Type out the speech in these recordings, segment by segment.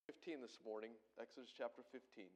15 this morning, Exodus chapter 15.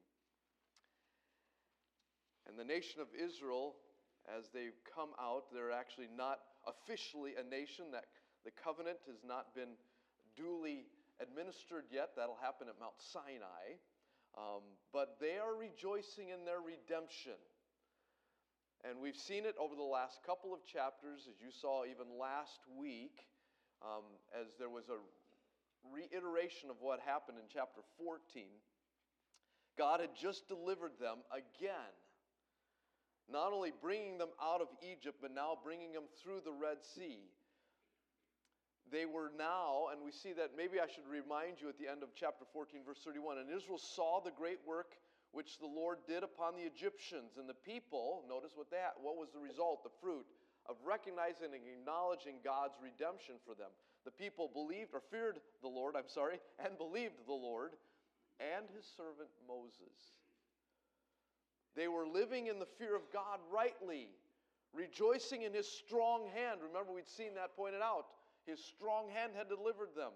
And the nation of Israel, as they come out, they're actually not officially a nation. That the covenant has not been duly administered yet. That'll happen at Mount Sinai. But they are rejoicing in their redemption. And we've seen it over the last couple of chapters, as you saw even last week, as there was a reiteration of what happened in chapter 14. God had just delivered them again, not only bringing them out of Egypt, but now bringing them through the Red Sea. They were now, and we see that, maybe I should remind you at the end of chapter 14, verse 31, and Israel saw the great work which the Lord did upon the Egyptians, and the people, notice what was the result, the fruit of recognizing and acknowledging God's redemption for them. The people feared the Lord, and believed the Lord and his servant Moses. They were living in the fear of God rightly, rejoicing in his strong hand. Remember, we'd seen that pointed out. His strong hand had delivered them.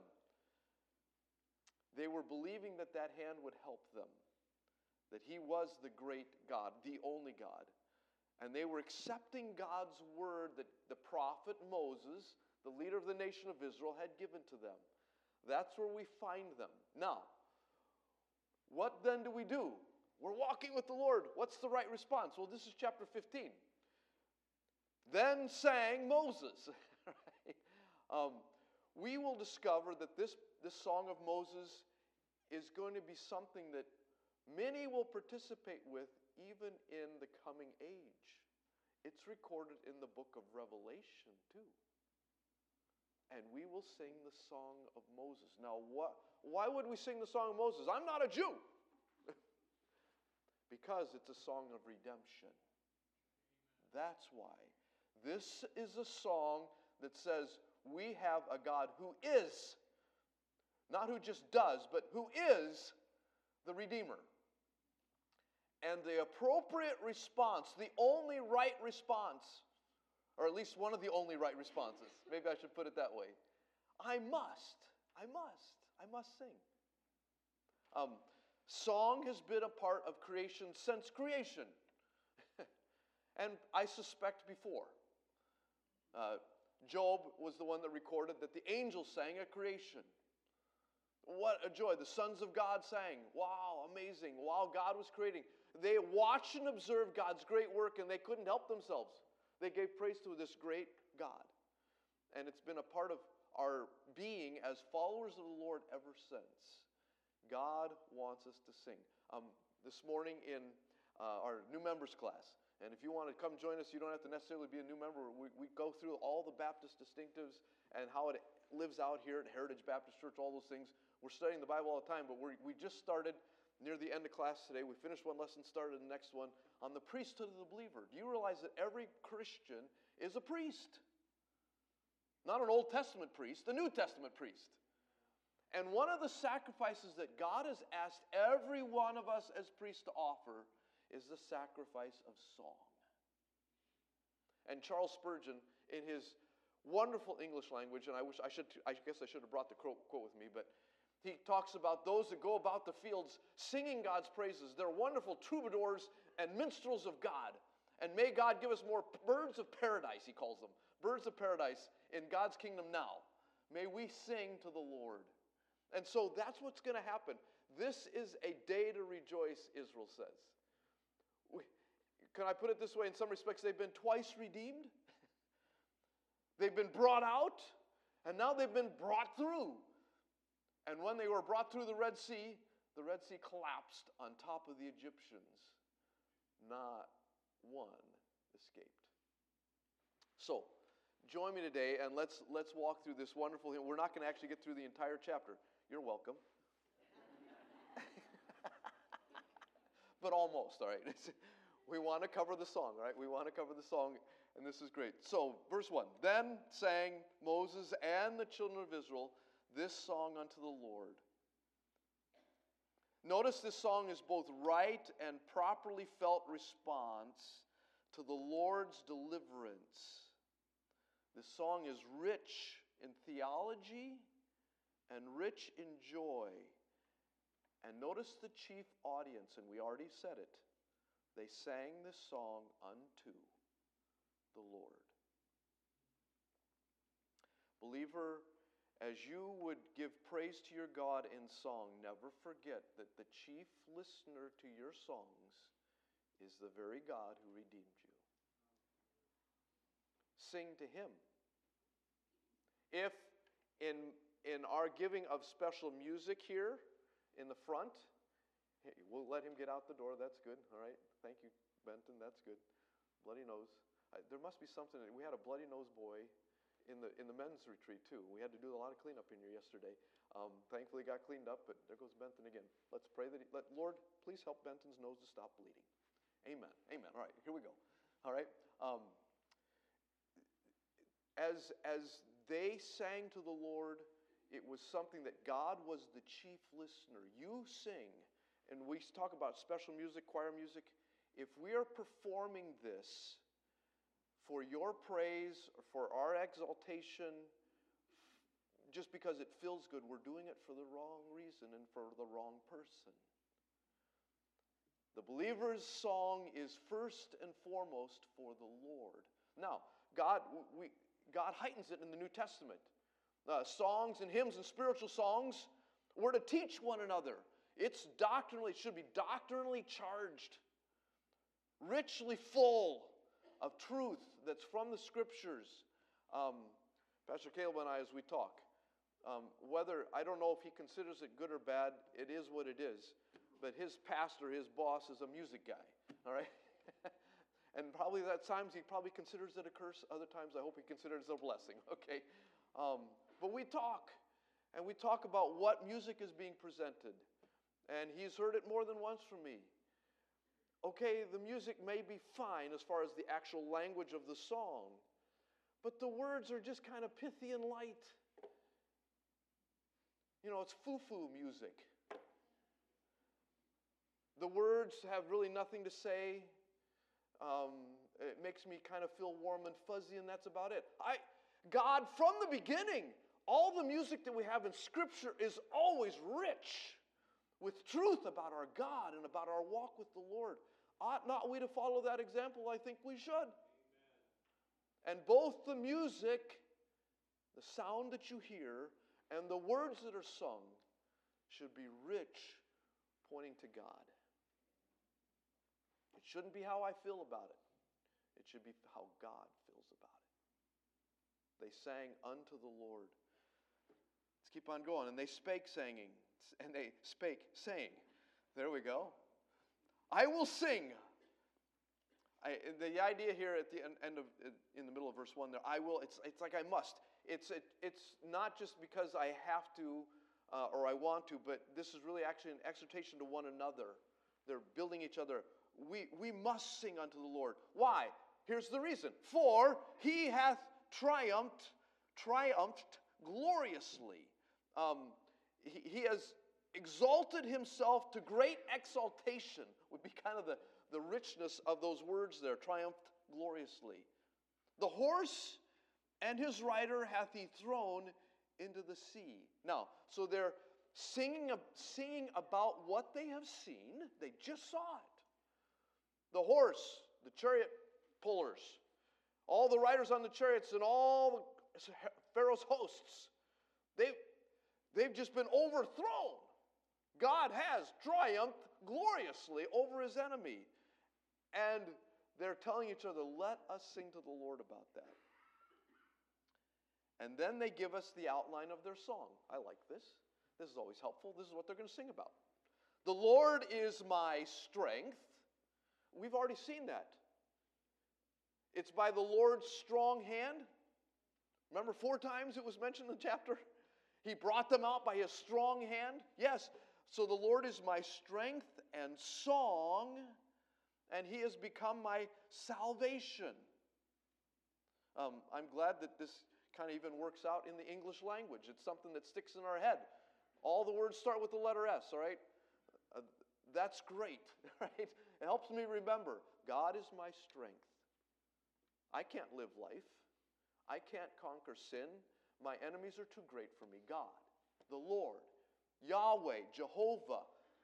They were believing that that hand would help them, that he was the great God, the only God. And they were accepting God's word that the prophet Moses, the leader of the nation of Israel, had given to them. That's where we find them. Now, what then do we do? We're walking with the Lord. What's the right response? Well, this is chapter 15. Then sang Moses. Right? We will discover that this song of Moses is going to be something that many will participate with even in the coming age. It's recorded in the book of Revelation too. And we will sing the song of Moses. Now, why would we sing the song of Moses? I'm not a Jew. Because it's a song of redemption. That's why. This is a song that says we have a God who is, not who just does, but who is the Redeemer. And the appropriate response, the only right response, or at least one of the only right responses, maybe I should put it that way, I must sing. Song has been a part of creation since creation. And I suspect before. Job was the one that recorded that the angels sang at creation. What a joy. The sons of God sang. Wow, amazing. While God was creating. They watched and observed God's great work, and they couldn't help themselves. They gave praise to this great God. And it's been a part of our being as followers of the Lord ever since. God wants us to sing. This morning in our new members class, and if you want to come join us, you don't have to necessarily be a new member. We go through all the Baptist distinctives and how it lives out here at Heritage Baptist Church, all those things. We're studying the Bible all the time, but we just started near the end of class today. We finished one lesson, started the next one on the priesthood of the believer. Do you realize that every Christian is a priest? Not an Old Testament priest, a New Testament priest. And one of the sacrifices that God has asked every one of us as priests to offer is the sacrifice of song. And Charles Spurgeon, in his wonderful English language, and I guess I should have brought the quote with me, but he talks about those that go about the fields singing God's praises. They're wonderful troubadours and minstrels of God. And may God give us more birds of paradise, he calls them. Birds of paradise in God's kingdom now. May we sing to the Lord. And so that's what's going to happen. This is a day to rejoice, Israel says. Can I put it this way? In some respects, they've been twice redeemed. They've been brought out, and now they've been brought through. And when they were brought through the Red Sea collapsed on top of the Egyptians. Not one escaped. So, join me today, and let's walk through this wonderful hymn. We're not going to actually get through the entire chapter. You're welcome. But almost, all right? We want to cover the song, right? We want to cover the song, and this is great. So, verse 1. Then sang Moses and the children of Israel this song unto the Lord. Notice this song is both right and properly felt response to the Lord's deliverance. This song is rich in theology and rich in joy And notice the chief audience, and we already said it. They sang this song unto the Lord. Believer, as you would give praise to your God in song, never forget that the chief listener to your songs is the very God who redeemed you. Sing to Him. If in our giving of special music here in the front, we'll let him get out the door. That's good. All right. Thank you, Benton. That's good. Bloody nose. There must be something. We had a bloody nose boy in the men's retreat too. We had to do a lot of cleanup in here yesterday. Thankfully, it got cleaned up. But there goes Benton again. Let's pray that Lord, please help Benton's nose to stop bleeding. Amen. Amen. All right. Here we go. All right. As they sang to the Lord, it was something that God was the chief listener. You sing, and we talk about special music, choir music. If we are performing this for your praise, or for our exaltation, just because it feels good, we're doing it for the wrong reason and for the wrong person. The believer's song is first and foremost for the Lord. Now, God heightens it in the New Testament. Songs and hymns and spiritual songs, we're to teach one another. It should be doctrinally charged, richly full of truth that's from the Scriptures. Pastor Caleb and I, as we talk, I don't know if he considers it good or bad, it is what it is. But his pastor, his boss, is a music guy, all right? And probably at times he probably considers it a curse. Other times I hope he considers it a blessing, okay? But we talk, and we talk about what music is being presented. And he's heard it more than once from me. Okay, the music may be fine as far as the actual language of the song, but the words are just kind of pithy and light. You know, it's foo-foo music. The words have really nothing to say. It makes me kind of feel warm and fuzzy, and that's about it. God, from the beginning, all the music that we have in Scripture is always rich with truth about our God and about our walk with the Lord. Ought not we to follow that example? I think we should. Amen. And both the music, the sound that you hear, and the words that are sung should be rich, pointing to God. It shouldn't be how I feel about it. It should be how God feels about it. They sang unto the Lord. Let's keep on going. And they spake saying. There we go. I will sing. The idea here at the end of, in the middle of verse 1 there, I will, it's like I must. It's not just because I have to or I want to, but this is really actually an exhortation to one another. They're building each other. We must sing unto the Lord. Why? Here's the reason. For he hath triumphed gloriously. He has exalted himself to great exaltation, would be kind of the richness of those words there. Triumphed gloriously. The horse and his rider hath he thrown into the sea. Now, so they're singing about what they have seen. They just saw it. The horse, the chariot pullers, all the riders on the chariots and all the Pharaoh's hosts, they've just been overthrown. God has triumphed gloriously over his enemy. And they're telling each other, let us sing to the Lord about that. And then they give us the outline of their song. I like this. This is always helpful. This is what they're going to sing about. The Lord is my strength. We've already seen that. It's by the Lord's strong hand. Remember 4 times it was mentioned in the chapter? He brought them out by his strong hand. Yes. So the Lord is my strength and song, and he has become my salvation. I'm glad that this kind of even works out in the English language. It's something that sticks in our head. All the words start with the letter S, all right? That's great, right? It helps me remember, God is my strength. I can't live life. I can't conquer sin. My enemies are too great for me. God, the Lord, Yahweh, Jehovah,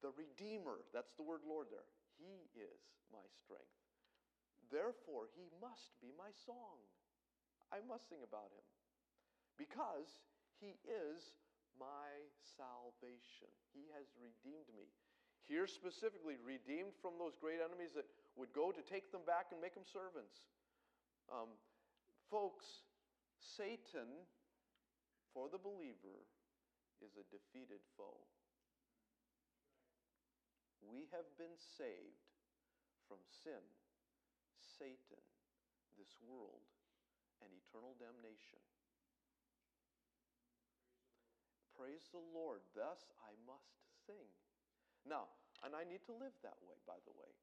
the Redeemer, that's the word Lord there, He is my strength. Therefore, He must be my song. I must sing about Him because He is my salvation. He has redeemed me. Here specifically, redeemed from those great enemies that would go to take them back and make them servants. Folks, Satan, for the believer, is a defeated foe. We have been saved from sin, Satan, this world, and eternal damnation. Praise the Lord. Thus I must sing. Now, and I need to live that way, by the way.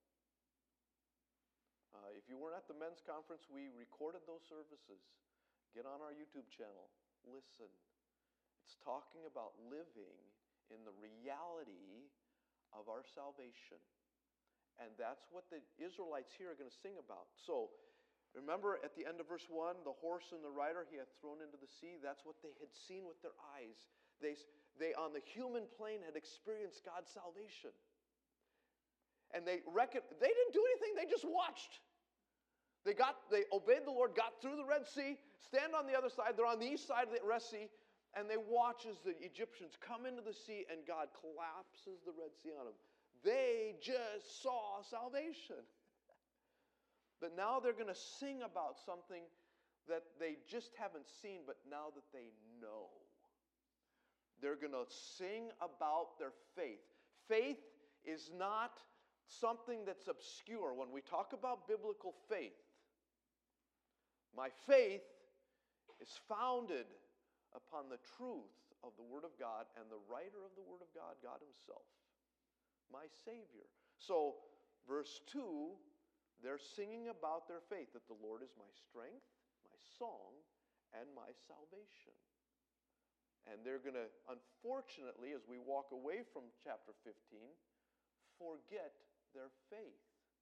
If you weren't at the men's conference, we recorded those services. Get on our YouTube channel. Listen. It's talking about living in the reality of our salvation. And that's what the Israelites here are going to sing about. So, remember at the end of verse 1, the horse and the rider He hath thrown into the sea. That's what they had seen with their eyes. They on the human plane had experienced God's salvation. And they didn't do anything, they just watched. They obeyed the Lord, got through the Red Sea, stand on the other side, they're on the east side of the Red Sea, and they watch as the Egyptians come into the sea and God collapses the Red Sea on them. They just saw salvation. But now they're going to sing about something that they just haven't seen, but now that they know. They're going to sing about their faith. Faith is not something that's obscure. When we talk about biblical faith, my faith is founded upon the truth of the Word of God and the writer of the Word of God, God Himself, my Savior. So, verse 2, they're singing about their faith, that the Lord is my strength, my song, and my salvation. And they're going to, unfortunately, as we walk away from chapter 15, forget their faith.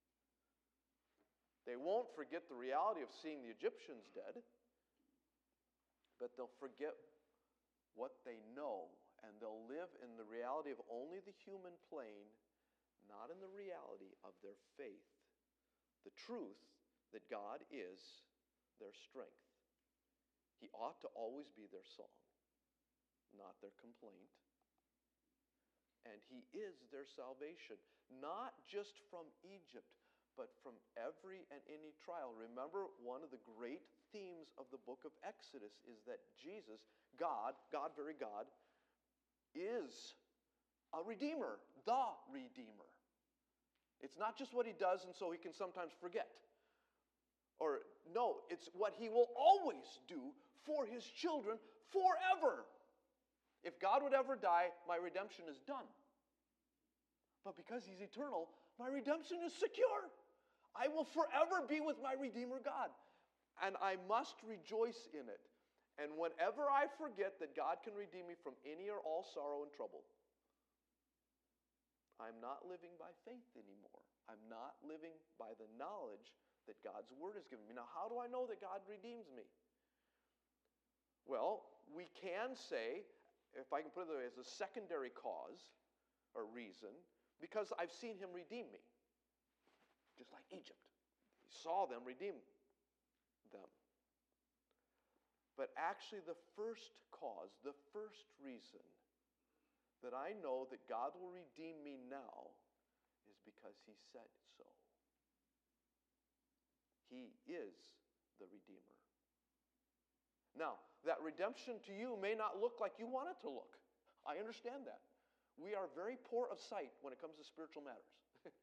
They won't forget the reality of seeing the Egyptians dead, but they'll forget what they know, and they'll live in the reality of only the human plane, not in the reality of their faith. The truth that God is their strength. He ought to always be their song, not their complaint. And He is their salvation, not just from Egypt, but from every and any trial. Remember, one of the great themes of the book of Exodus is that Jesus, God, very God, is a Redeemer, the Redeemer. It's not just what He does and so He can sometimes forget. Or, no, it's what He will always do for His children forever. If God would ever die, my redemption is done. But because He's eternal, my redemption is secure. I will forever be with my Redeemer God. And I must rejoice in it. And whenever I forget that God can redeem me from any or all sorrow and trouble, I'm not living by faith anymore. I'm not living by the knowledge that God's Word has given me. Now, how do I know that God redeems me? Well, we can say, if I can put it that way, as a secondary cause or reason, because I've seen Him redeem me. Just like Egypt. He saw them redeem them. But actually the first cause, the first reason that I know that God will redeem me now is because He said so. He is the Redeemer. Now, that redemption to you may not look like you want it to look. I understand that. We are very poor of sight when it comes to spiritual matters.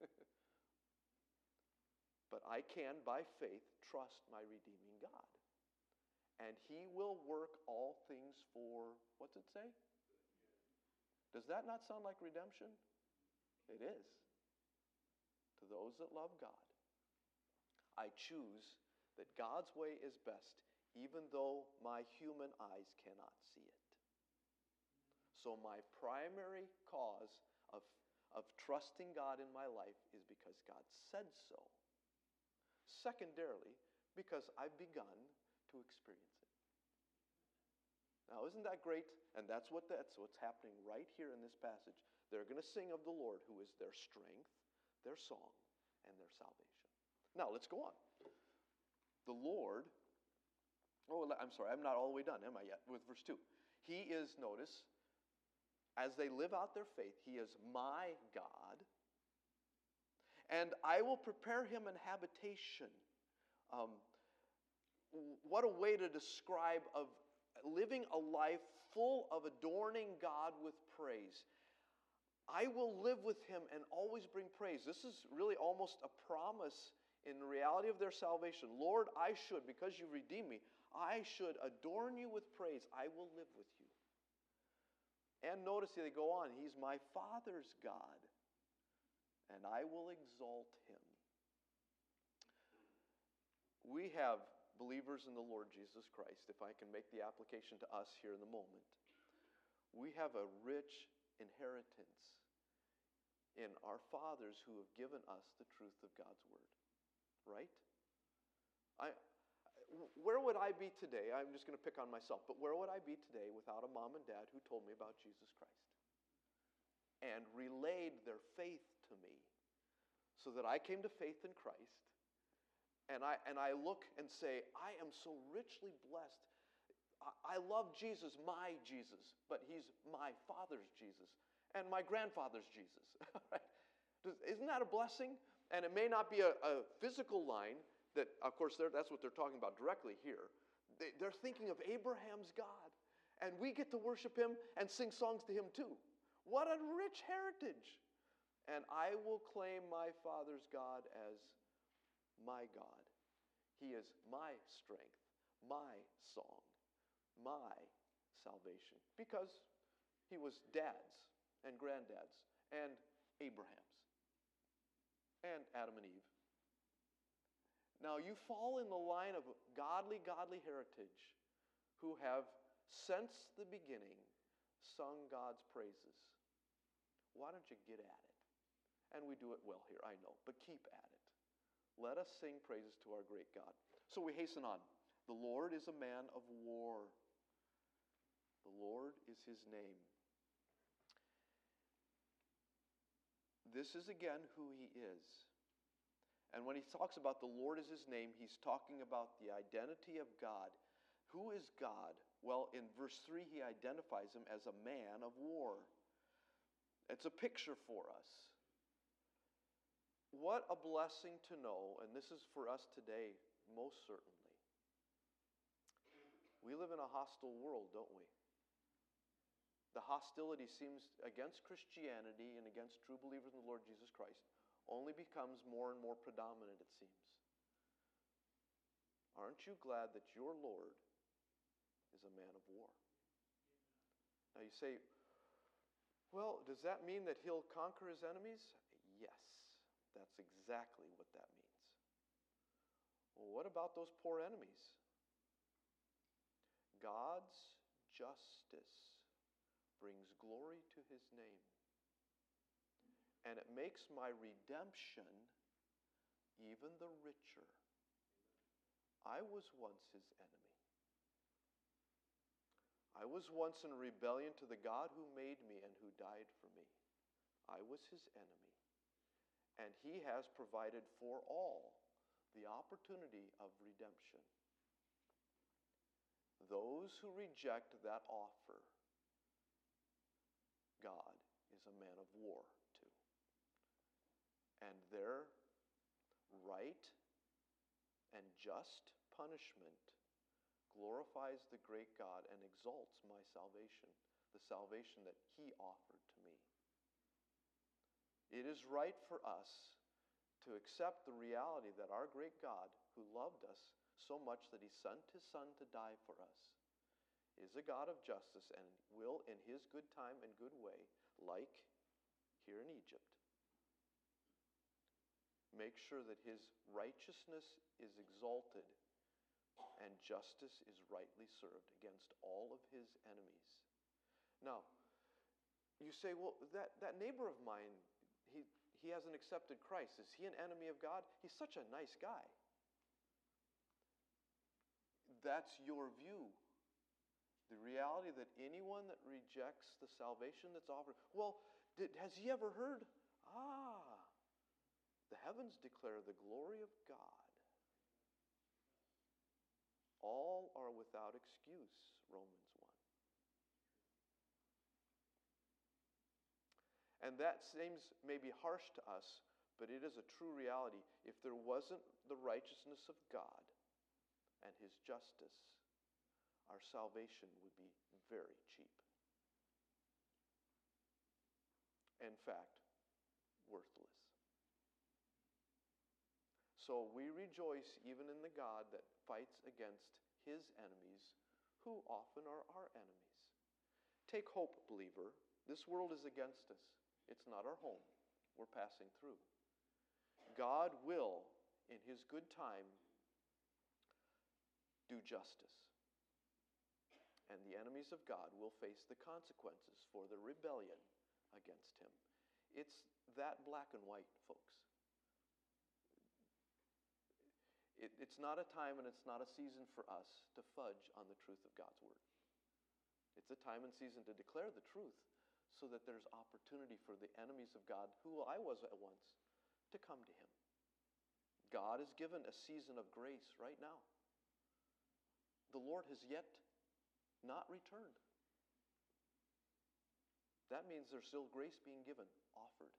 But I can, by faith, trust my redeeming God. And He will work all things for, what's it say? Does that not sound like redemption? It is. To those that love God. I choose that God's way is best, even though my human eyes cannot see it. So my primary cause of trusting God in my life is because God said so. Secondarily, because I've begun to experience it. Now, isn't that great? And that's what's happening right here in this passage. They're going to sing of the Lord, who is their strength, their song, and their salvation. Now, let's go on. The Lord, I'm sorry, I'm not all the way done, am I yet? With verse 2. He is, notice, as they live out their faith, He is my God, and I will prepare him an habitation. What a way to describe of living a life full of adorning God with praise. I will live with him and always bring praise. This is really almost a promise in the reality of their salvation. Lord, I should, because you redeemed me, I should adorn you with praise. I will live with you. And notice they go on, He's my Father's God, and I will exalt him. We have believers in the Lord Jesus Christ, if I can make the application to us here in the moment. We have a rich inheritance in our fathers who have given us the truth of God's Word. Right? Where would I be today? I'm just going to pick on myself, but where would I be today without a mom and dad who told me about Jesus Christ and relayed their faith to me so that I came to faith in Christ? And I look and say, I am so richly blessed. I love Jesus, my Jesus, but he's my father's Jesus and my grandfather's Jesus. Isn't that a blessing? And it may not be a physical line that, of course, that's what they're talking about directly here. They're thinking of Abraham's God, and we get to worship him and sing songs to him too. What a rich heritage. And I will claim my father's God as my God. He is my strength, my song, my salvation. Because he was dad's and granddad's and Abraham's and Adam and Eve. Now you fall in the line of godly heritage who have since the beginning sung God's praises. Why don't you get at it? And we do it well here, I know, but keep at it. Let us sing praises to our great God. So we hasten on. The Lord is a man of war. The Lord is his name. This is again who he is. And when he talks about the Lord is his name, he's talking about the identity of God. Who is God? Well, in verse 3, he identifies him as a man of war. It's a picture for us. What a blessing to know, and this is for us today, most certainly. We live in a hostile world, don't we? The hostility seems against Christianity and against true believers in the Lord Jesus Christ only becomes more and more predominant, it seems. Aren't you glad that your Lord is a man of war? Now you say, well, does that mean that he'll conquer his enemies? Yes, that's exactly what that means. Well, what about those poor enemies? God's justice brings glory to his name. And it makes my redemption even the richer. I was once his enemy. I was once in rebellion to the God who made me and who died for me. I was his enemy. And he has provided for all the opportunity of redemption. Those who reject that offer, God is a man of war too. And their right and just punishment glorifies the great God and exalts my salvation, the salvation that he offered to me. It is right for us to accept the reality that our great God, who loved us so much that he sent his Son to die for us, is a God of justice and will, in his good time and good way, like here in Egypt, make sure that his righteousness is exalted and justice is rightly served against all of his enemies. Now, you say, well, that neighbor of mine, he hasn't accepted Christ. Is he an enemy of God? He's such a nice guy. That's your view. The reality that anyone that rejects the salvation that's offered, well, has he ever heard? The heavens declare the glory of God. All are without excuse, Romans 1. And that seems maybe harsh to us, but it is a true reality. If there wasn't the righteousness of God and his justice, our salvation would be very cheap. In fact, worthless. So we rejoice even in the God that fights against his enemies, who often are our enemies. Take hope, believer. This world is against us. It's not our home. We're passing through. God will, in his good time, do justice. And the enemies of God will face the consequences for their rebellion against him. It's that black and white, folks. It's not a time and it's not a season for us to fudge on the truth of God's word. It's a time and season to declare the truth so that there's opportunity for the enemies of God, who I was at once, to come to him. God has given a season of grace right now. The Lord has yet not returned. That means there's still grace being given, offered.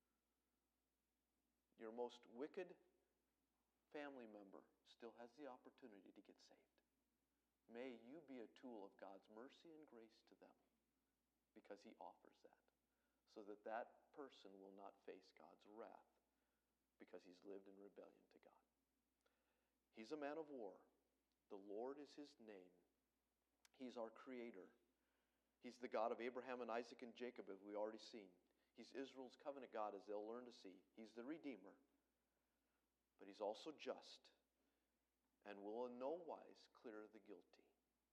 Your most wicked family member still has the opportunity to get saved. May you be a tool of God's mercy and grace to them, because he offers that, so that that person will not face God's wrath because he's lived in rebellion to God. He's a man of war. The Lord is his name. He's our creator. He's the God of Abraham and Isaac and Jacob, as we already seen. He's Israel's covenant God, as they'll learn to see. He's the Redeemer. But he's also just and will in no wise clear the guilty.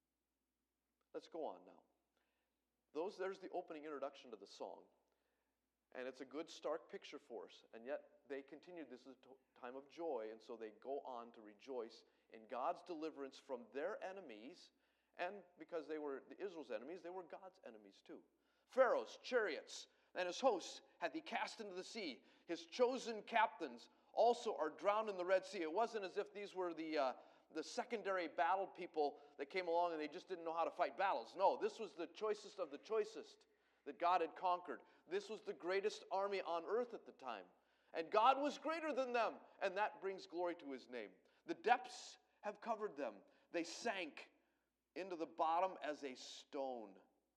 Let's go on now. There's the opening introduction to the song. And it's a good stark picture for us. And yet they continue. This is a time of joy. And so they go on to rejoice in God's deliverance from their enemies. And because they were Israel's enemies, they were God's enemies too. Pharaoh's chariots and his hosts hath he cast into the sea. His chosen captains also are drowned in the Red Sea. It wasn't as if these were the secondary battle people that came along and they just didn't know how to fight battles. No, this was the choicest of the choicest that God had conquered. This was the greatest army on earth at the time. And God was greater than them, and that brings glory to his name. The depths have covered them. They sank into the bottom as a stone.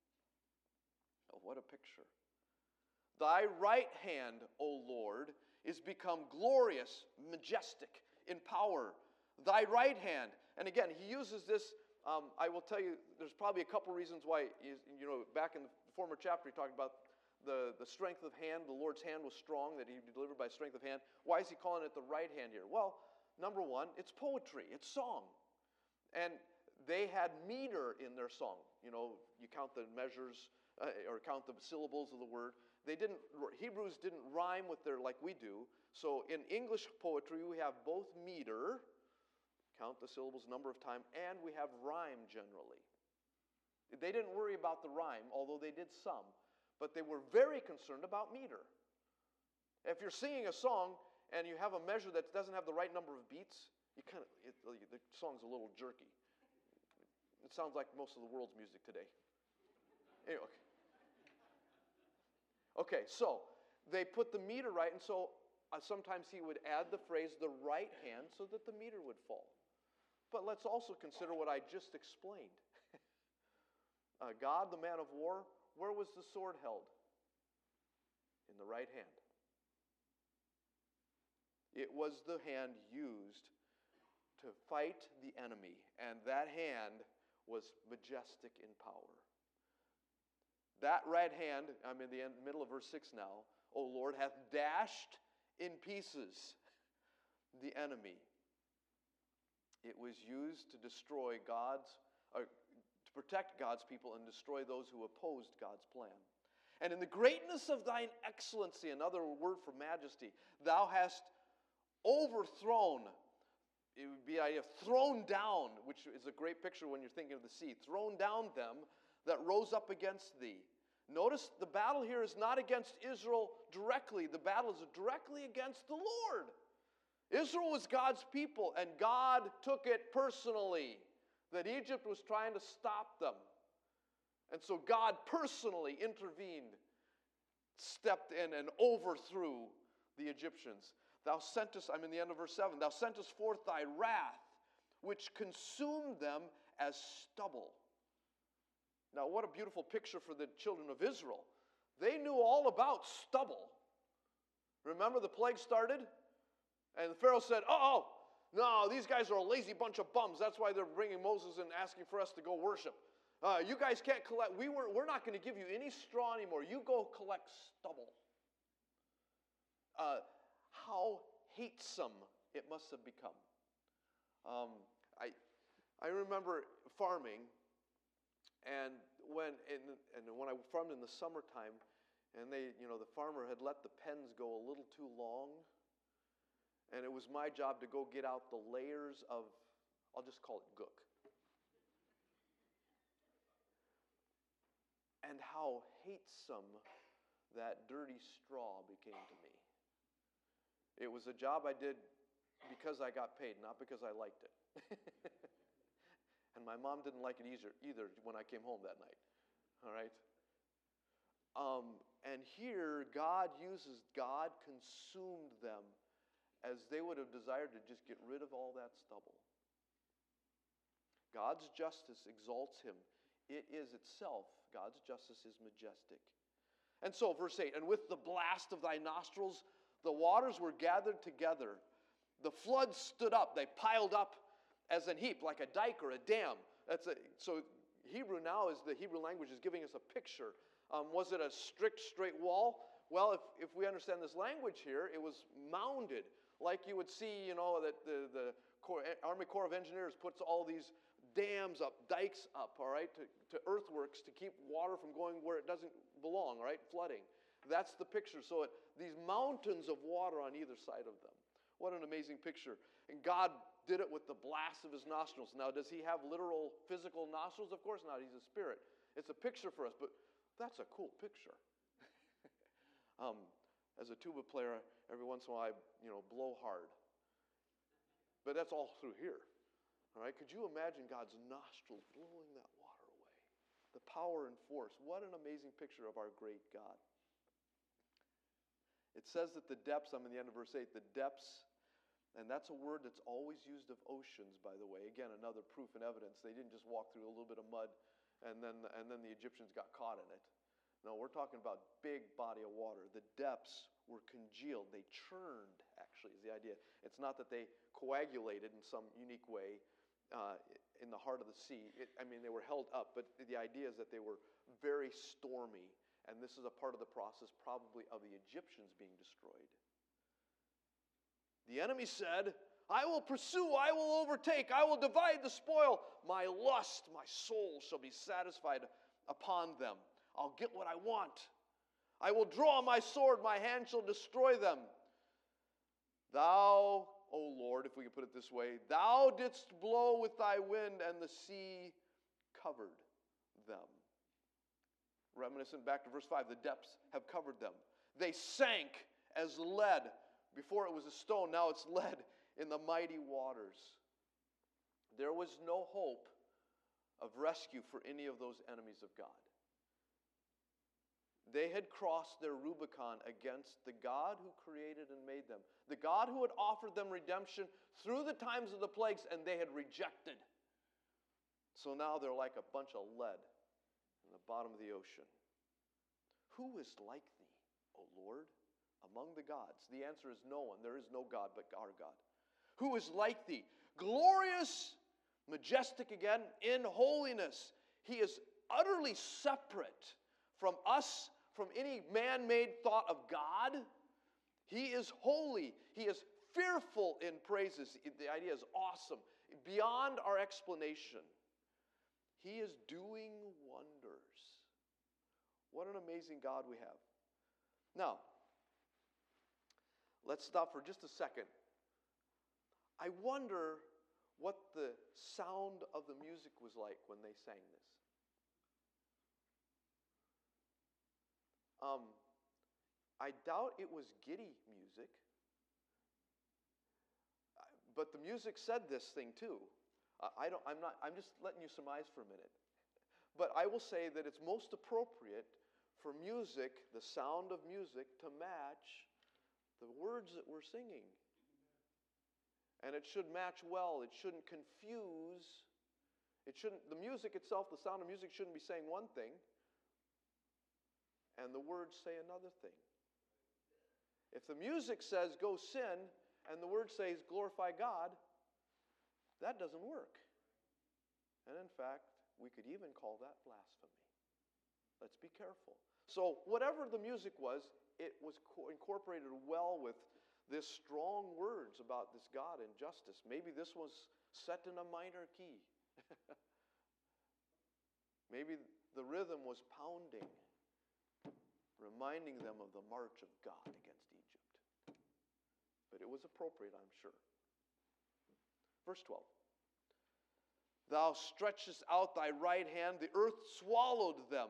Oh, what a picture. Thy right hand, O Lord, is become glorious, majestic in power. Thy right hand. And again, he uses this, I will tell you, there's probably a couple reasons why, back in the former chapter, he talked about the strength of hand. The Lord's hand was strong, that he delivered by strength of hand. Why is he calling it the right hand here? Well, number one, it's poetry, it's song. And they had meter in their song. You count the measures, or count the syllables of the word. Hebrews didn't rhyme with like we do. So in English poetry, we have both meter, count the syllables number of time, and we have rhyme generally. They didn't worry about the rhyme, although they did some, but they were very concerned about meter. If you're singing a song and you have a measure that doesn't have the right number of beats, the song's a little jerky. It sounds like most of the world's music today. Anyway. Okay, so they put the meter right, and so sometimes he would add the phrase, the right hand, so that the meter would fall. But let's also consider what I just explained. God, the man of war, where was the sword held? In the right hand. It was the hand used to fight the enemy, and that hand was majestic in power. That right hand, I'm in the middle of verse 6 now, O Lord, hath dashed in pieces the enemy. It was used to destroy to protect God's people and destroy those who opposed God's plan. And in the greatness of thine excellency, another word for majesty, thou hast overthrown it would be the idea of thrown down, which is a great picture when you're thinking of the sea. Thrown down them that rose up against thee. Notice the battle here is not against Israel directly. The battle is directly against the Lord. Israel was God's people, and God took it personally that Egypt was trying to stop them. And so God personally intervened, stepped in, and overthrew the Egyptians. Thou sentest, I'm in the end of verse 7, thou sentest forth thy wrath, which consumed them as stubble. Now, what a beautiful picture for the children of Israel. They knew all about stubble. Remember the plague started? And the Pharaoh said, oh, no, these guys are a lazy bunch of bums. That's why they're bringing Moses and asking for us to go worship. You guys can't collect. We're not going to give you any straw anymore. You go collect stubble. How hatesome it must have become. I remember farming, and when I farmed in the summertime, and the farmer had let the pens go a little too long, and it was my job to go get out the layers of, I'll just call it gook. And how hatesome that dirty straw became to me. It was a job I did because I got paid, not because I liked it. And my mom didn't like it either when I came home that night. All right? And here, God consumed them as they would have desired to just get rid of all that stubble. God's justice exalts him. It is itself, God's justice is majestic. And so, verse 8, and with the blast of thy nostrils, the waters were gathered together. The floods stood up. They piled up as an heap, like a dike or a dam. So Hebrew now is the Hebrew language is giving us a picture. Was it a strict, straight wall? Well, if we understand this language here, it was mounded. Like you would see, that the Army Corps of Engineers puts all these dams up, dikes up, all right, to earthworks to keep water from going where it doesn't belong, right, flooding. That's the picture. So these mountains of water on either side of them. What an amazing picture. And God did it with the blast of his nostrils. Now, does he have literal physical nostrils? Of course not. He's a spirit. It's a picture for us, but that's a cool picture. As a tuba player, every once in a while I blow hard. But that's all through here. All right? Could you imagine God's nostrils blowing that water away? The power and force. What an amazing picture of our great God. It says that the depths, I'm in the end of verse 8, the depths, and that's a word that's always used of oceans, by the way. Again, another proof and evidence. They didn't just walk through a little bit of mud and then the Egyptians got caught in it. No, we're talking about big body of water. The depths were congealed. They churned, actually, is the idea. It's not that they coagulated in some unique way in the heart of the sea. They were held up, but the idea is that they were very stormy, and this is a part of the process probably of the Egyptians being destroyed. The enemy said, I will pursue, I will overtake, I will divide the spoil. My lust, my soul shall be satisfied upon them. I'll get what I want. I will draw my sword, my hand shall destroy them. Thou, O Lord, if we could put it this way, thou didst blow with thy wind, and the sea covered them. Reminiscent back to verse 5, the depths have covered them. They sank as lead. Before it was a stone, now it's lead in the mighty waters. There was no hope of rescue for any of those enemies of God. They had crossed their Rubicon against the God who created and made them, the God who had offered them redemption through the times of the plagues, and they had rejected. So now they're like a bunch of lead in the bottom of the ocean. Who is like thee, O Lord, among the gods? The answer is no one. There is no God but our God. Who is like thee? Glorious, majestic again, in holiness. He is utterly separate from us, from any man-made thought of God. He is holy. He is fearful in praises. The idea is awesome. Beyond our explanation. He is doing wonders. What an amazing God we have. Now, let's stop for just a second I wonder what the sound of the music was like when they sang this. I doubt it was giddy music, but the music said this thing too. I'm just letting you surmise for a minute. But I will say that it's most appropriate for music, the sound of music, to match the words that we're singing. And it should match well. It shouldn't confuse. The music itself, the sound of music shouldn't be saying one thing, and the words say another thing. If the music says go sin, and the word says glorify God, that doesn't work. And in fact, we could even call that blasphemy. Let's be careful. So whatever the music was, it was incorporated well with this strong words about this God and justice. Maybe this was set in a minor key. Maybe the rhythm was pounding, reminding them of the march of God against Egypt. But it was appropriate, I'm sure. Verse 12. Thou stretchest out thy right hand, the earth swallowed them.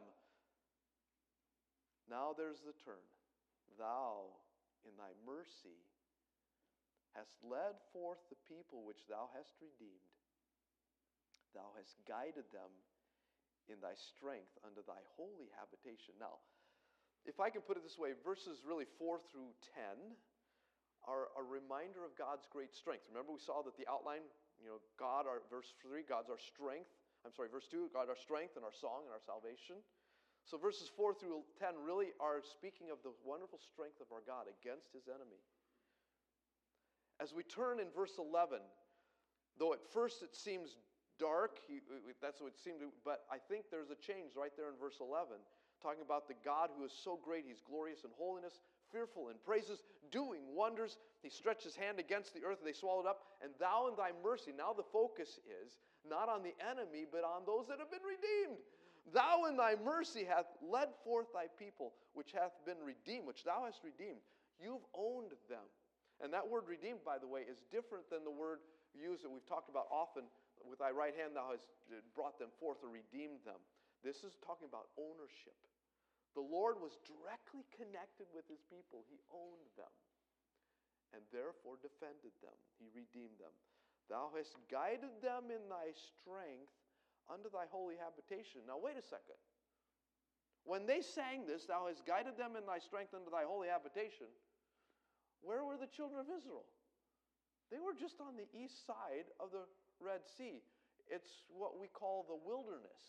Now there's the turn. Thou, in thy mercy, hast led forth the people which thou hast redeemed. Thou hast guided them in thy strength unto thy holy habitation. Now, if I can put it this way, verses really 4 through 10 are a reminder of God's great strength. Remember, we saw that the outline, verse 3, God's our strength. Verse 2, God our strength and our song and our salvation. So verses 4 through 10 really are speaking of the wonderful strength of our God against his enemy. As we turn in verse 11, though at first it seems dark, that's what it seemed to, but I think there's a change right there in verse 11, talking about the God who is so great, he's glorious in holiness, fearful in praises, doing wonders. He stretched his hand against the earth, and they swallowed up. And thou in thy mercy, now the focus is not on the enemy, but on those that have been redeemed. Thou in thy mercy hath led forth thy people, which hath been redeemed, which thou hast redeemed. You've owned them. And that word redeemed, by the way, is different than the word used that we've talked about often. With thy right hand thou hast brought them forth or redeemed them. This is talking about ownership. The Lord was directly connected with his people. He owned them and therefore defended them. He redeemed them. Thou hast guided them in thy strength unto thy holy habitation. Now wait a second. When they sang this, thou hast guided them in thy strength unto thy holy habitation, where were the children of Israel? They were just on the east side of the Red Sea. It's what we call the wilderness.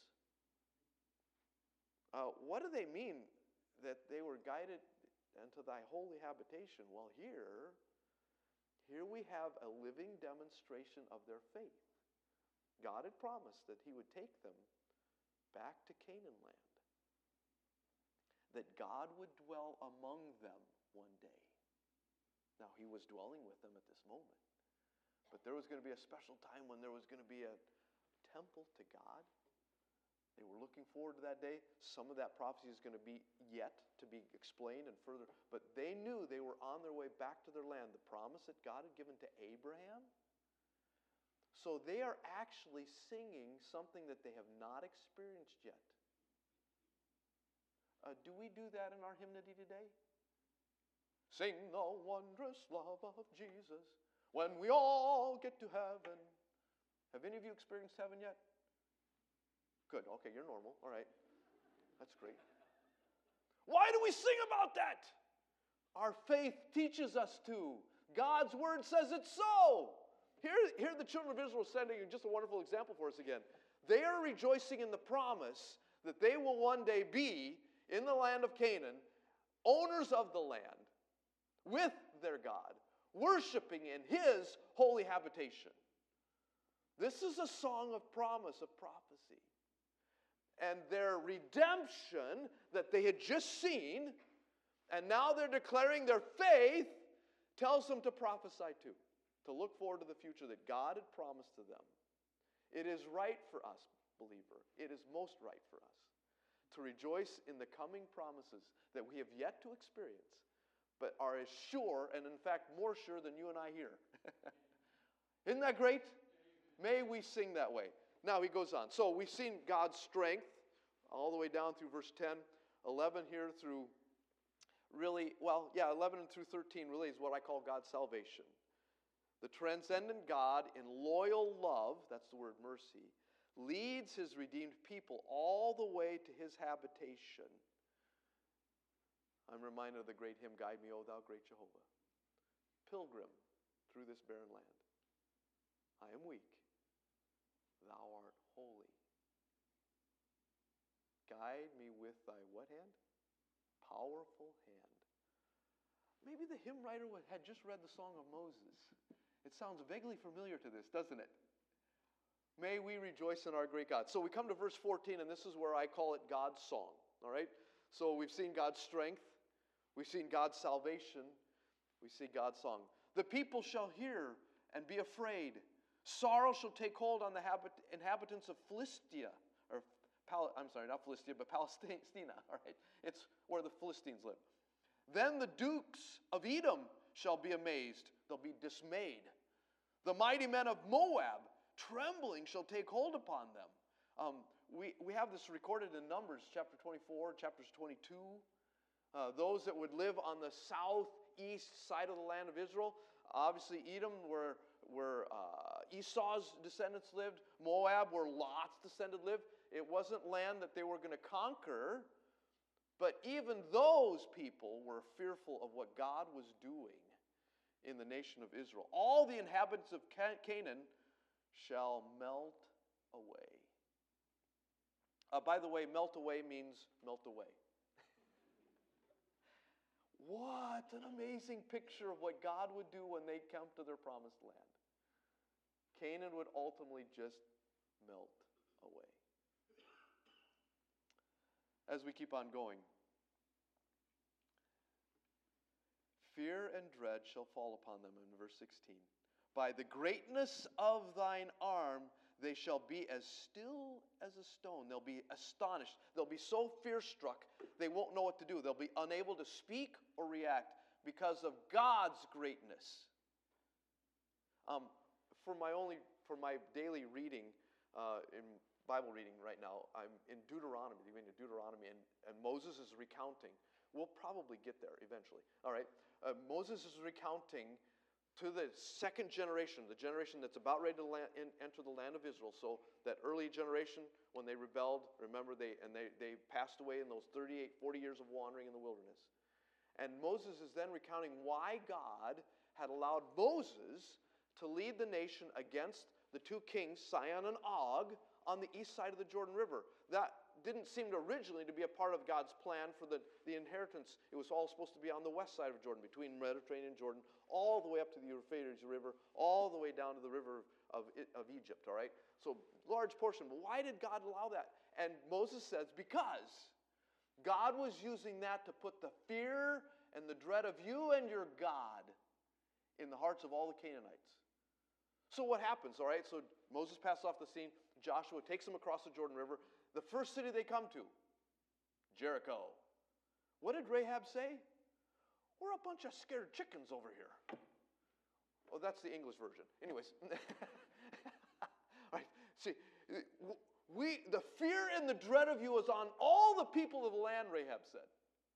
What do they mean that they were guided into thy holy habitation? Well, here we have a living demonstration of their faith. God had promised that he would take them back to Canaan land, that God would dwell among them one day. Now, he was dwelling with them at this moment, but there was going to be a special time when there was going to be a temple to God. They were looking forward to that day. Some of that prophecy is going to be yet to be explained and further. But they knew they were on their way back to their land, the promise that God had given to Abraham. So they are actually singing something that they have not experienced yet. Do we do that in our hymnody today? Sing the wondrous love of Jesus when we all get to heaven. Have any of you experienced heaven yet? Good. Okay, you're normal. All right. That's great. Why do we sing about that? Our faith teaches us to. God's word says it's so. Here the children of Israel sending just a wonderful example for us again. They are rejoicing in the promise that they will one day be in the land of Canaan, owners of the land, with their God, worshiping in his holy habitation. This is a song of promise, of prophecy. And their redemption that they had just seen, and now they're declaring their faith, tells them to prophesy to look forward to the future that God had promised to them. It is right for us, believer. It is most right for us to rejoice in the coming promises that we have yet to experience, but are as sure, and in fact more sure than you and I here. Isn't that great? May we sing that way. Now he goes on. So we've seen God's strength all the way down through verse 10, 11 here through 11 through 13 really is what I call God's salvation. The transcendent God in loyal love, that's the word mercy, leads his redeemed people all the way to his habitation. I'm reminded of the great hymn, Guide Me, O Thou Great Jehovah. Pilgrim through this barren land. I am weak. Thou art holy. Guide me with thy what hand? Powerful hand. Maybe the hymn writer had just read the Song of Moses. It sounds vaguely familiar to this, doesn't it? May we rejoice in our great God. So we come to verse 14, and this is where I call it God's song. All right? So we've seen God's strength. We've seen God's salvation. We see God's song. The people shall hear and be afraid. Sorrow shall take hold on the inhabitants of Philistia. Not Philistia, but Palestina. All right? It's where the Philistines live. Then the dukes of Edom shall be amazed. They'll be dismayed. The mighty men of Moab, trembling, shall take hold upon them. We have this recorded in Numbers chapter 24, chapters 22. Those that would live on the southeast side of the land of Israel, obviously Edom, where Esau's descendants lived, Moab, where Lot's descendants lived. It wasn't land that they were going to conquer, but even those people were fearful of what God was doing in the nation of Israel. All the inhabitants of Canaan shall melt away. By the way, melt away means melt away. What an amazing picture of what God would do when they come to their promised land. Canaan would ultimately just melt away. As we keep on going, fear and dread shall fall upon them in verse 16. By the greatness of thine arm, they shall be as still as a stone. They'll be astonished. They'll be so fear-struck, they won't know what to do. They'll be unable to speak or react because of God's greatness. For my daily reading, in Bible reading right now, I'm in Deuteronomy, and Moses is recounting. We'll probably get there eventually. All right. Moses is recounting to the second generation, the generation that's about ready to enter the land of Israel. So that early generation, when they rebelled, remember, they passed away in those 40 years of wandering in the wilderness. And Moses is then recounting why God had allowed Moses to lead the nation against the two kings, Sihon and Og, on the east side of the Jordan River. That didn't seem originally to be a part of God's plan for the inheritance. It was all supposed to be on the west side of Jordan, between Mediterranean and Jordan, all the way up to the Euphrates River, all the way down to the river of Egypt, all right? So, large portion. But why did God allow that? And Moses says, because God was using that to put the fear and the dread of you and your God in the hearts of all the Canaanites. So what happens, all right? So Moses passes off the scene. Joshua takes them across the Jordan River. The first city they come to, Jericho. What did Rahab say? We're a bunch of scared chickens over here. Oh, that's the English version. Anyways. All right. See, the fear and the dread of you is on all the people of the land, Rahab said.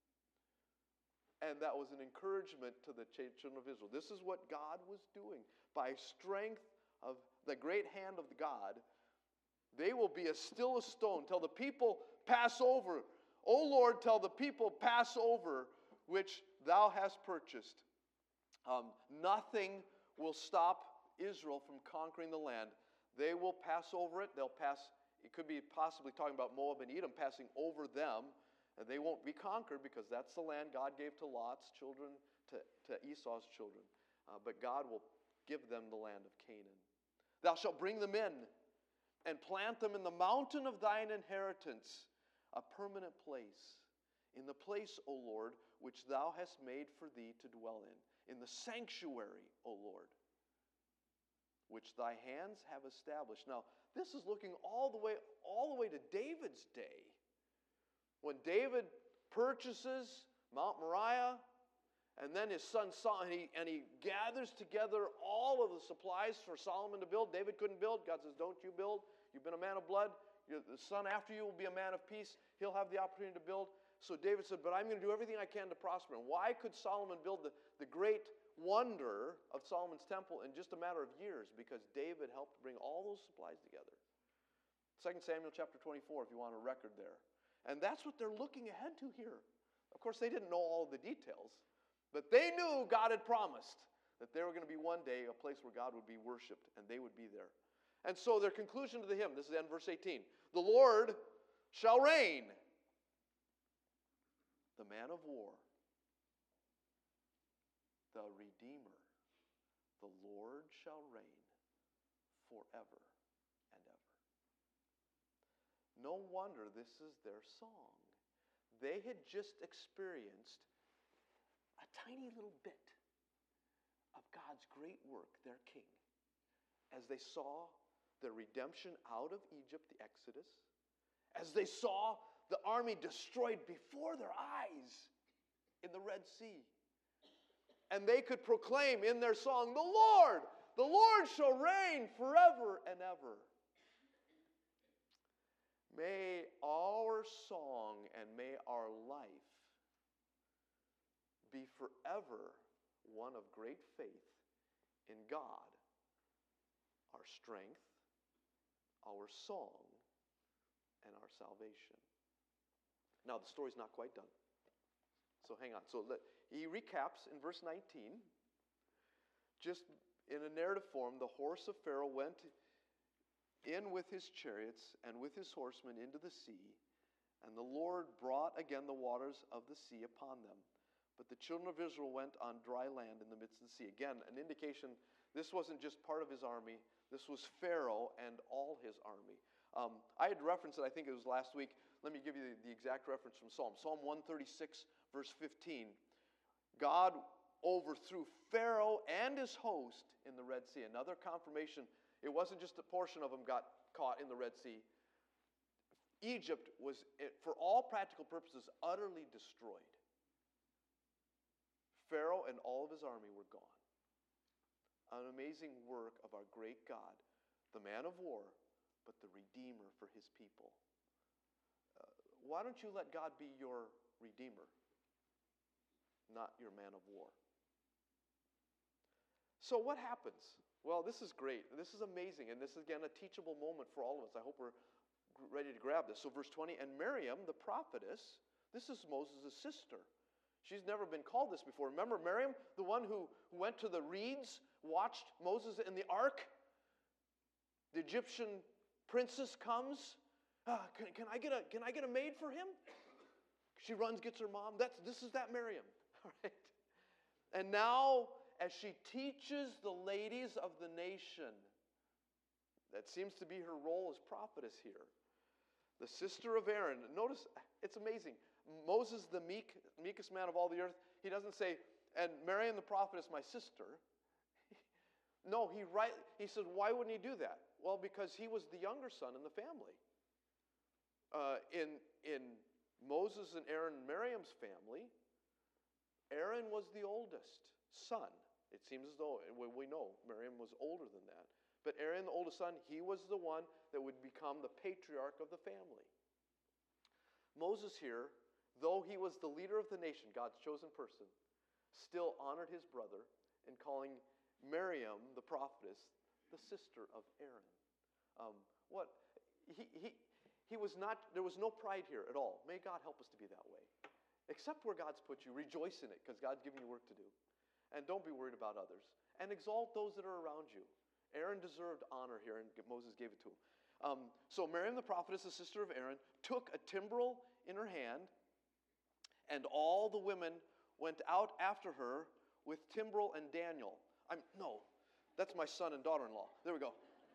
And that was an encouragement to the children of Israel. This is what God was doing. By strength of the great hand of God, they will be as still as stone till the people pass over. O Lord, till the people pass over, which thou hast purchased. Nothing will stop Israel from conquering the land. They will pass over it. They'll pass, it could be possibly talking about Moab and Edom passing over them. And they won't be conquered because that's the land God gave to Lot's children, to Esau's children. But God will give them the land of Canaan. Thou shalt bring them in and plant them in the mountain of thine inheritance, a permanent place, in the place, O Lord, which thou hast made for thee to dwell in the sanctuary, O Lord, which thy hands have established. Now, this is looking all the way to David's day. When David purchases Mount Moriah, And then his son Solomon, and he gathers together all of the supplies for Solomon to build. David couldn't build. God says, don't you build. You've been a man of blood. The son after you will be a man of peace. He'll have the opportunity to build. So David said, but I'm going to do everything I can to prosper. And why could Solomon build the great wonder of Solomon's temple in just a matter of years? Because David helped bring all those supplies together. 2 Samuel chapter 24, if you want a record there. And that's what they're looking ahead to here. Of course, they didn't know all of the details, but they knew God had promised that they were going to be one day a place where God would be worshipped, and they would be there. And so their conclusion to the hymn, this is in verse 18, the Lord shall reign, the man of war, the Redeemer, the Lord shall reign forever and ever. No wonder this is their song. They had just experienced a tiny little bit of God's great work, their king, as they saw the redemption out of Egypt, the Exodus, as they saw the army destroyed before their eyes in the Red Sea. And they could proclaim in their song, the Lord shall reign forever and ever. May our song and may our life be forever one of great faith in God, our strength, our song, and our salvation. Now, the story's not quite done. So hang on. He recaps in verse 19. Just in a narrative form, the horse of Pharaoh went in with his chariots and with his horsemen into the sea, and the Lord brought again the waters of the sea upon them. But the children of Israel went on dry land in the midst of the sea. Again, an indication this wasn't just part of his army. This was Pharaoh and all his army. I had referenced it, I think it was last week. Let me give you the exact reference from Psalm. Psalm 136, verse 15. God overthrew Pharaoh and his host in the Red Sea. Another confirmation. It wasn't just a portion of them got caught in the Red Sea. Egypt was, for all practical purposes, utterly destroyed. Pharaoh and all of his army were gone. An amazing work of our great God, the man of war, but the Redeemer for his people. Why don't you let God be your Redeemer, not your man of war? So what happens? Well, this is great. This is amazing. And this is, again, a teachable moment for all of us. I hope we're ready to grab this. So verse 20, and Miriam, the prophetess, this is Moses' sister. She's never been called this before. Remember Miriam, the one who went to the reeds, watched Moses in the ark? The Egyptian princess comes. Can I get a maid for him? She runs, gets her mom. This is that Miriam. All right. And now, as she teaches the ladies of the nation, that seems to be her role as prophetess here. The sister of Aaron. Notice, it's amazing. Moses, the meekest man of all the earth, he doesn't say, and Miriam the prophetess, my sister. No, he said, why wouldn't he do that? Well, because he was the younger son in the family. In Moses and Aaron and Miriam's family, Aaron was the oldest son. It seems as though, we know, Miriam was older than that. But Aaron, the oldest son, he was the one that would become the patriarch of the family. Moses here, though he was the leader of the nation, God's chosen person, still honored his brother in calling Miriam, the prophetess, the sister of Aaron. There was no pride here at all. May God help us to be that way. Accept where God's put you. Rejoice in it because God's given you work to do. And don't be worried about others. And exalt those that are around you. Aaron deserved honor here, and Moses gave it to him. So Miriam the prophetess, the sister of Aaron, took a timbrel in her hand, and all the women went out after her with timbrel and Daniel. That's my son and daughter-in-law. There we go.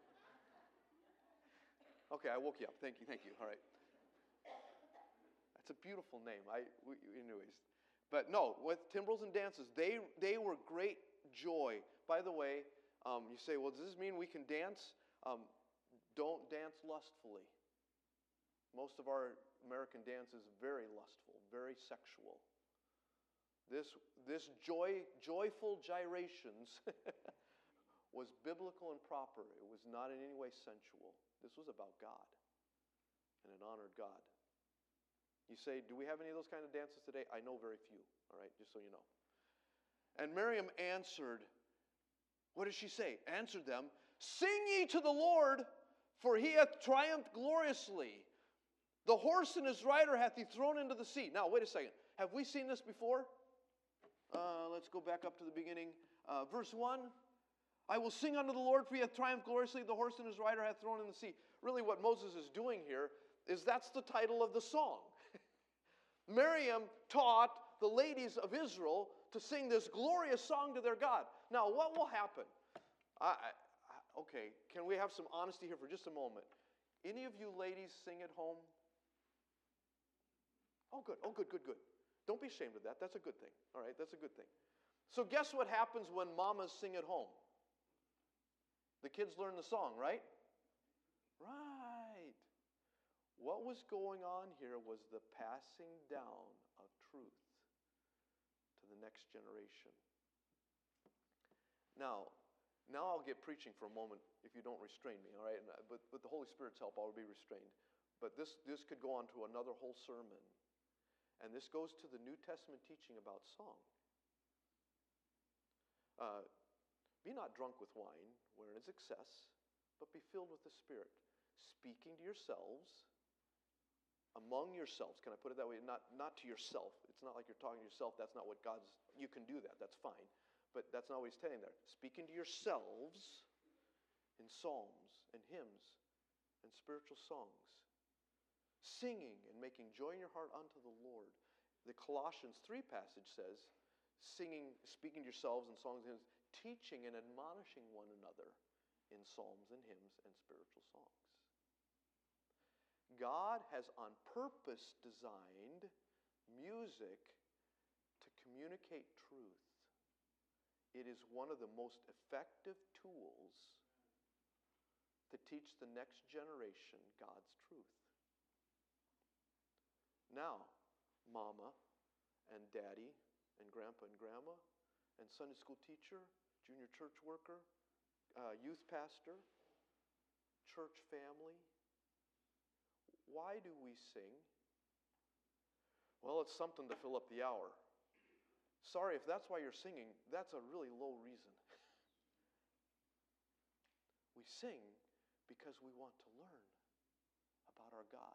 Okay, I woke you up. Thank you. All right. That's a beautiful name. Anyways. But no, with timbrels and dances, they were great joy. By the way, you say, well, does this mean we can dance? Don't dance lustfully. Most of our American dance is very lustful, very sexual. This joyful gyrations was biblical and proper. It was not in any way sensual. This was about God, and it honored God. You say, do we have any of those kind of dances today? I know very few, all right, just so you know. And Miriam answered, what does she say? Answered them, sing ye to the Lord, for he hath triumphed gloriously. The horse and his rider hath he thrown into the sea. Now, wait a second. Have we seen this before? Let's go back up to the beginning. Verse 1. I will sing unto the Lord, for he hath triumphed gloriously. The horse and his rider hath thrown in the sea. Really what Moses is doing here is that's the title of the song. Miriam taught the ladies of Israel to sing this glorious song to their God. Now, what will happen? Okay, can we have some honesty here for just a moment? Any of you ladies sing at home? Oh, good. Don't be ashamed of that. That's a good thing. All right, that's a good thing. So guess what happens when mamas sing at home? The kids learn the song, right? Right. What was going on here was the passing down of truth to the next generation. Now I'll get preaching for a moment if you don't restrain me, all right? But with the Holy Spirit's help, I'll be restrained. But this could go on to another whole sermon. And this goes to the New Testament teaching about song. Be not drunk with wine, wherein is excess, but be filled with the Spirit, speaking to yourselves, among yourselves. Can I put it that way? Not to yourself. It's not like you're talking to yourself. That's not what God's... You can do that. That's fine. But that's not what he's telling there. Speaking to yourselves in psalms and hymns and spiritual songs, singing and making joy in your heart unto the Lord. The Colossians 3 passage says, speaking to yourselves in songs and hymns, teaching and admonishing one another in psalms and hymns and spiritual songs. God has on purpose designed music to communicate truth. It is one of the most effective tools to teach the next generation God's truth. Now, mama and daddy and grandpa and grandma and Sunday school teacher, junior church worker, youth pastor, church family, why do we sing? Well, it's something to fill up the hour. Sorry, if that's why you're singing, that's a really low reason. We sing because we want to learn about our God.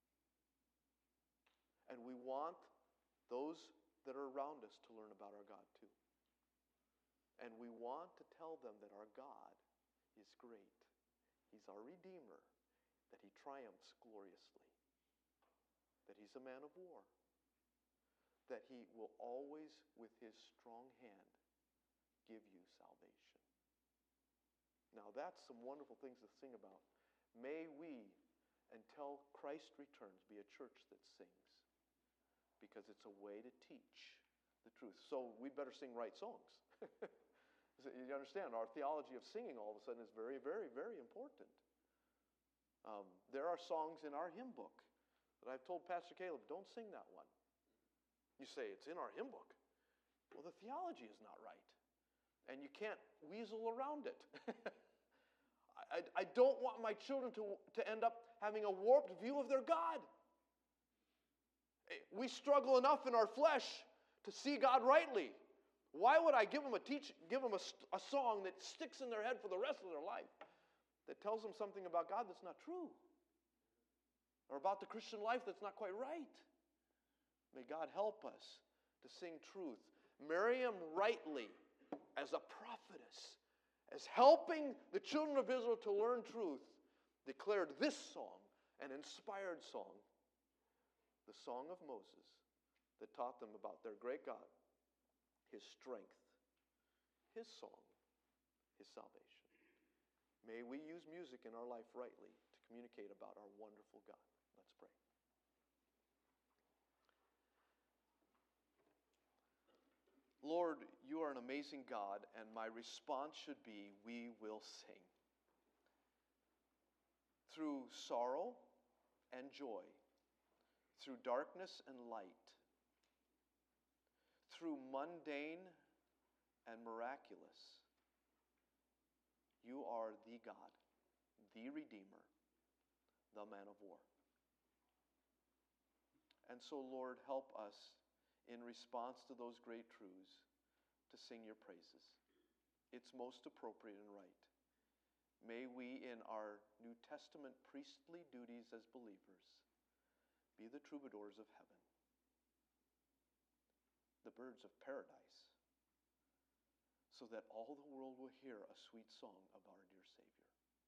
And we want those that are around us to learn about our God too. And we want to tell them that our God is great. He's our Redeemer, that he triumphs gloriously, that he's a man of war, that he will always, with his strong hand, give you salvation. Now that's some wonderful things to sing about. May we, until Christ returns, be a church that sings, because it's a way to teach the truth. So we better sing right songs. You understand, our theology of singing all of a sudden is very, very, very important. There are songs in our hymn book that I've told Pastor Caleb, don't sing that one. You say, it's in our hymn book. Well, the theology is not right. And you can't weasel around it. I don't want my children to end up having a warped view of their God. We struggle enough in our flesh to see God rightly. Why would I give them a song that sticks in their head for the rest of their life, that tells them something about God that's not true, or about the Christian life that's not quite right? May God help us to sing truth. Miriam rightly, as a prophetess, as helping the children of Israel to learn truth, declared this song, an inspired song, the song of Moses, that taught them about their great God, his strength, his song, his salvation. May we use music in our life rightly to communicate about our wonderful God. Let's pray. Lord, you are an amazing God, and my response should be, we will sing. Through sorrow and joy, through darkness and light, through mundane and miraculous, you are the God, the Redeemer, the man of war. And so, Lord, help us in response to those great truths to sing your praises. It's most appropriate and right. May we, in our New Testament priestly duties as believers, be the troubadours of heaven, the birds of paradise, so that all the world will hear a sweet song of our dear Savior.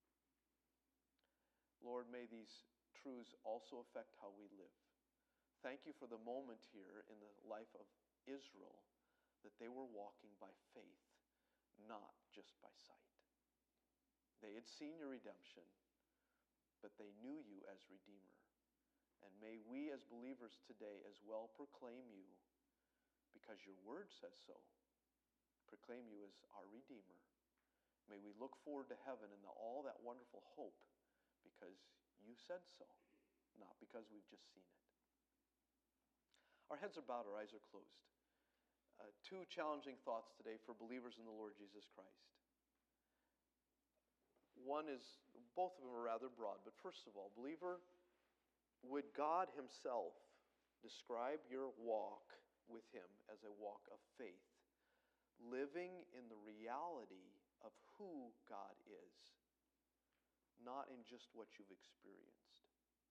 Lord, may these truths also affect how we live. Thank you for the moment here in the life of Israel that they were walking by faith, not just by sight. They had seen your redemption, but they knew you as Redeemer. And may we as believers today as well proclaim you, because your word says so, proclaim you as our Redeemer. May we look forward to heaven and all that wonderful hope because you said so, not because we've just seen it. Our heads are bowed, our eyes are closed. Two challenging thoughts today for believers in the Lord Jesus Christ. One is, both of them are rather broad, but first of all, believer, would God himself describe your walk with him as a walk of faith, living in the reality of who God is, not in just what you've experienced?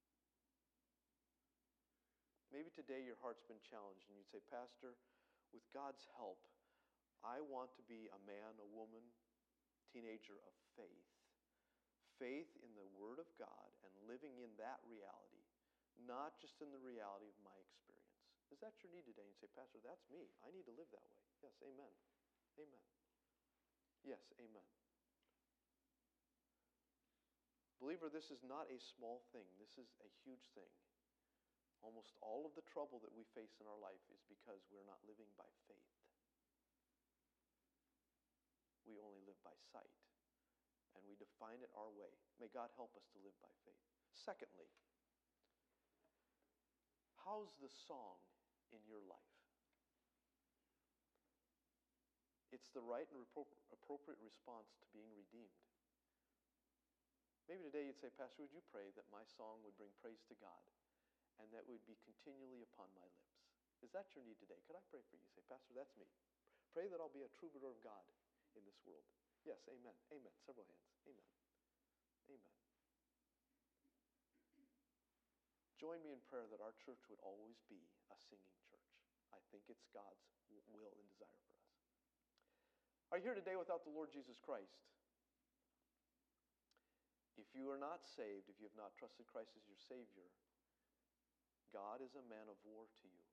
Maybe today your heart's been challenged and you'd say, Pastor, with God's help, I want to be a man, a woman, teenager of faith. Faith in the Word of God and living in that reality, not just in the reality of my experience. Is that your need today? And say, Pastor, that's me. I need to live that way. Yes, amen. Amen. Yes, amen. Believer, this is not a small thing. This is a huge thing. Almost all of the trouble that we face in our life is because we're not living by faith. We only live by sight, and we define it our way. May God help us to live by faith. Secondly, how's the song in your life? It's the right and appropriate response to being redeemed. Maybe today you'd say, Pastor, would you pray that my song would bring praise to God and that would be continually upon my lips? Is that your need today? Could I pray for you? Say, Pastor, that's me. Pray that I'll be a troubadour of God in this world. Yes, amen. Amen. Several hands. Amen. Amen. Join me in prayer that our church would always be a singing church. I think it's God's will and desire for us. Are you here today without the Lord Jesus Christ? If you are not saved, if you have not trusted Christ as your Savior, God is a man of war to you.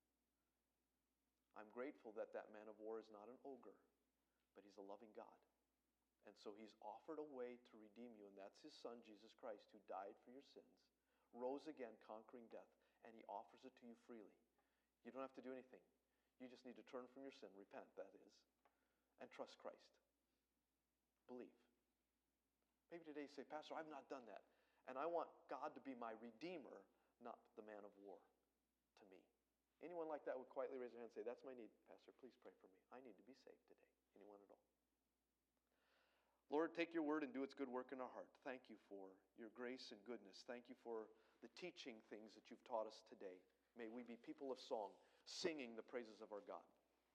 I'm grateful that that man of war is not an ogre, but he's a loving God. And so he's offered a way to redeem you, and that's his Son, Jesus Christ, who died for your sins, rose again, conquering death, and he offers it to you freely. You don't have to do anything. You just need to turn from your sin, repent, that is, and trust Christ. Believe. Maybe today you say, Pastor, I've not done that, and I want God to be my Redeemer, not the man of war to me. Anyone like that would quietly raise their hand and say, that's my need, Pastor, please pray for me. I need to be saved today. Anyone at all? Lord, take your word and do its good work in our heart. Thank you for your grace and goodness. Thank you for the teaching things that you've taught us today. May we be people of song, singing the praises of our God.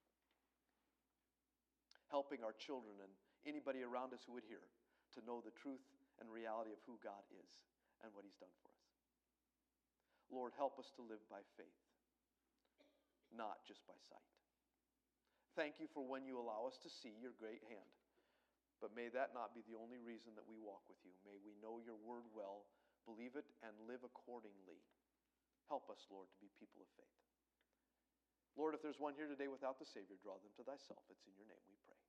Helping our children and anybody around us who would hear to know the truth and reality of who God is and what he's done for us. Lord, help us to live by faith, not just by sight. Thank you for when you allow us to see your great hand. But may that not be the only reason that we walk with you. May we know your word well, believe it, and live accordingly. Help us, Lord, to be people of faith. Lord, if there's one here today without the Savior, draw them to thyself. It's in your name we pray.